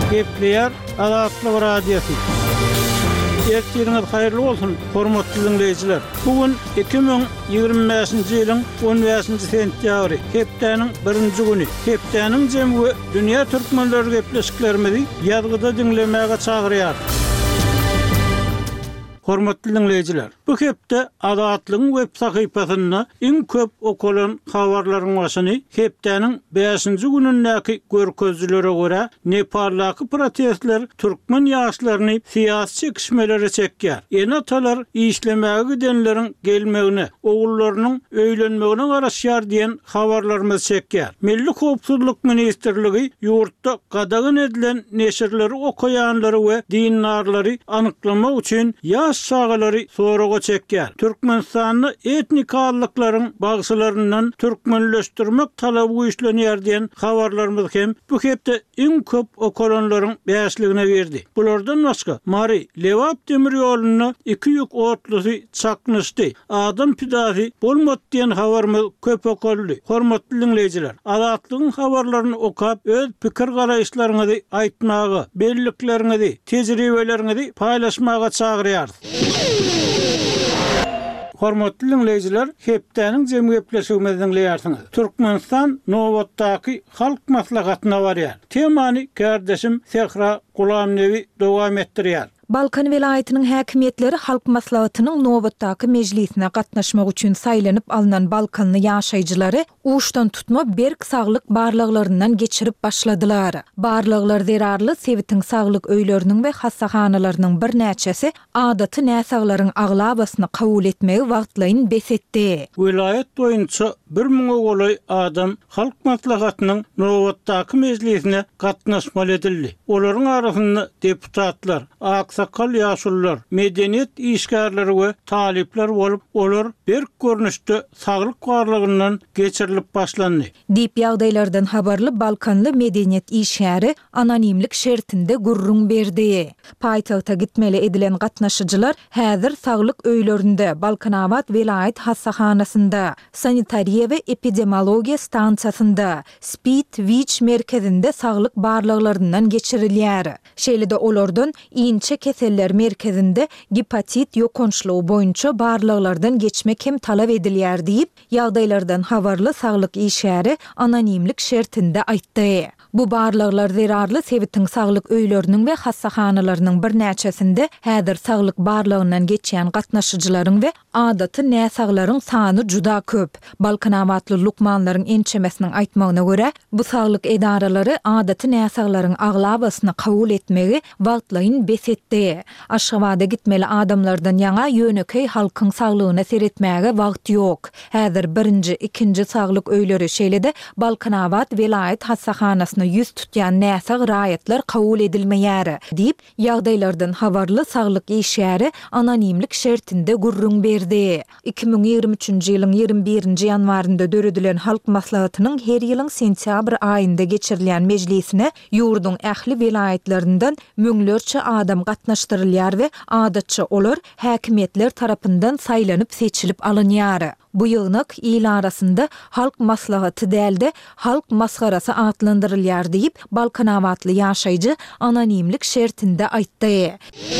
Gepleyer Azatlyk Radiosu. Ertiriniz hayırlı olsun, hormatly dinleyijiler. Bugün 2025-nji ýylyň 15-nji sentýabry, hepdeniň 1-nji güni. Hepdeniň jemgy dünýä türkmenleri gepleşiklerimizi ýazgyda dinlemäge çagyrýar. Hormatly dinleyijiler, bu hepde Azatlygyň web sahypasyna iň köp okulan habarlaryň başyny hepdeniň 5-nji günündäki görkezlere görä Nepaldaky protestler türkmen ýaşlaryny syýasy çekişmelere çekýär. Enatalar işlemäge gidenleriň gelmegine, ogullarynyň öýlenmegine garaşýar diýen habarlarymyz çekýär. Milli Howpsuzlyk Ministrligi ýurtda gadagyn edilen neşirleri okuyanları we dindarlary anyklamak üçin ýaş şagalary soraga çekýär. Türkmenistanyny etnik allyklaryň bagşylaryndan türkmenleşdirmek talaby güýçlenýär diýen habarlarymyz hem bu hepde iň köp okulanlaryň bäşligine berdi. Bulardan başga Mari Lewap demir ýoluny 2 ýük otlusy çaknyşdy. Adam pidasy bolmady diýen habarymyz köp okuldy. Hormatly dinleyijiler, Azatlygyň habarlaryny okap öz pikir garaýşlaryňyzy aýtmagy, bellikleriňizi, tejribeleriňizi paýlaşmaga çagyrýar. Hormatly dinleyijiler, hepdeniň jemgy gepleşigimizi dinleýärsiňiz. Türkmenistan nowatdaky halk maslahatyna barýar. Temany kardeşim Sehra Gulamnewi dowam etdirýär. Balkan vilayetinin häkimetleri halk maslahatynyň nowatdaky mejlisine gatnaşmak üçin saýlanyp alynan Balkanly ýaşaýjylary uşdan tutma berk saglyk barlyklaryndan geçirip başladylar. Barlyklar zerarly sebitiň saglyk öýleriniň we hassahanalarynın bir näçesi adaty näsaglaryň aglabasyny kabul etmegi wagtlaryň besetdi. Vilayet boýunça 1000 golay adam halk maslahatynyň nowatdaky mejlisine gatnaşmaly edildi. Olaryň arasynda deputatlar, aksakal ýaşullar, medeniýet işgärleri we talipler bolup, olar bir görnüşde saglyk barlygyndan geçirilip başlandy. Diýip ýagdaýlardan habarly Balkanly medeniýet işgäri anonimlik şertinde gurrun berdi. Paýtagta gitmeli edilen gatnaşyjylar häzir saglyk öýlerinde Balkanawat vilayet hassahanasynda, sanitariýa we epidemiologiýa stansiýasynda, Spit-Wich merkezinde saglyk barlyklaryndan geçirilýär. Şeýle-de olardan inçe keseller merkezinde hepatit ýokançlygy boýunça barlyklardan geçmek hem talap edilýär diýip ýagdaýlardan habarly saglyk işgäri anonimlik şertinde aýtdy. Bu barlyklar zerarly sebitiň saglyk öýleriniň we hassahanalarynın bir näçesinde häzir saglyk barlygyndan geçýän gatnaşyjylaryň we adaty näsaglaryň sany juda köp. Balkanawatly lukmanlaryň ençemesiniň aýtmagyna görä, bu saglyk edaralary adaty näsaglaryň aglabasyny kabul etmegi wagtlaryň besetdi. Aşgabatda gitmeli adamlardan ýaňa ýönekey halkyň saglygyna seretmäge wagt ýok. Häzir 1-nji, 2-nji saglyk öýleri şeýle-de Balkanawat vilayet hassahanasyna yüz tutýan näsag raýatlar kabul edilmeýär diýip ýagdaýlardan habarly saglyk işgäri anonimlik şertinde gurrun berdi. 2023-nji ýylyň 21-nji ýanwarynda döredilen halk maslahatynyň her ýylyň sentýabr aýynda geçirilýän mejlisine ýurdun ähli vilayetlerinden müňlerçe adam gatnaşdyrylýar we adatça olar häkimetler tarapyndan saýlanyp seçilip alynýar. Bu ýygnak il arasynda halk maslahaty dälde halk masgarasy atlandyrylýar diýip Balkanawatly ýaşaýjy anonimlik şertinde aýtdy.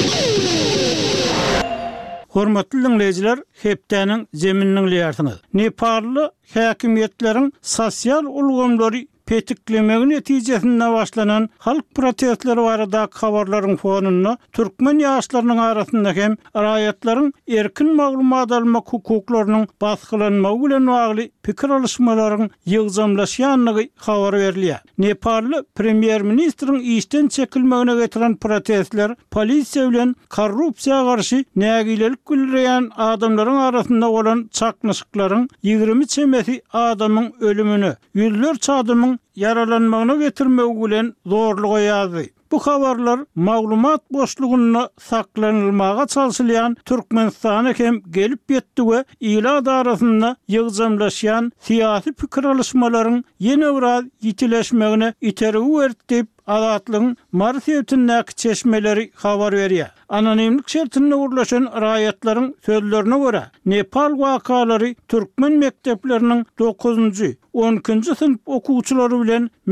Hormatly dinleyijiler, hepdeniň jeminiň ýarsyňyz. Nepally häkimetleriň sosial ulgamlary petiklemegi netijesinde başlanan halk protestleri barada habarlaryň fonunda türkmen ýaşlarynyň arasynda hem raýatlaryň erkin maglumat almak hukuklarynyň basgylanmagy bilen bagly pikir alışmalaryň ýygzamlaşýanlygy habar berilýär. Nepally premier ministriň işden çekilmegine getiren protestler polisiýa bilen korrupsiýa garşy nägilelik gülleýän adamlaryň arasynda bolan çaknyşyklaryň 20 çemesi adamyň ölümini, ýüzlerçe adamyň yaralanmagyna getirmegi bilen zorluga ýazdy. Bu habarlar maglumat boşlugyna saklanylmaga çalşylýan Türkmenistana hem gelip ýetdi we ýylar arasynda ýygzamlaşýan syýasy pikir alışmalaryň ýene biraz ýitileşmegine iteregi berdi. Azatlygyň Marsiyetindäki çeşmeleri habar berýär. Anonimlik şertinde urlaşan raýatlaryň sözlerine görä, Nepal wakalary türkmen mekdepleriniň 9-njy, 12-nji sınıf okuwçylary bilen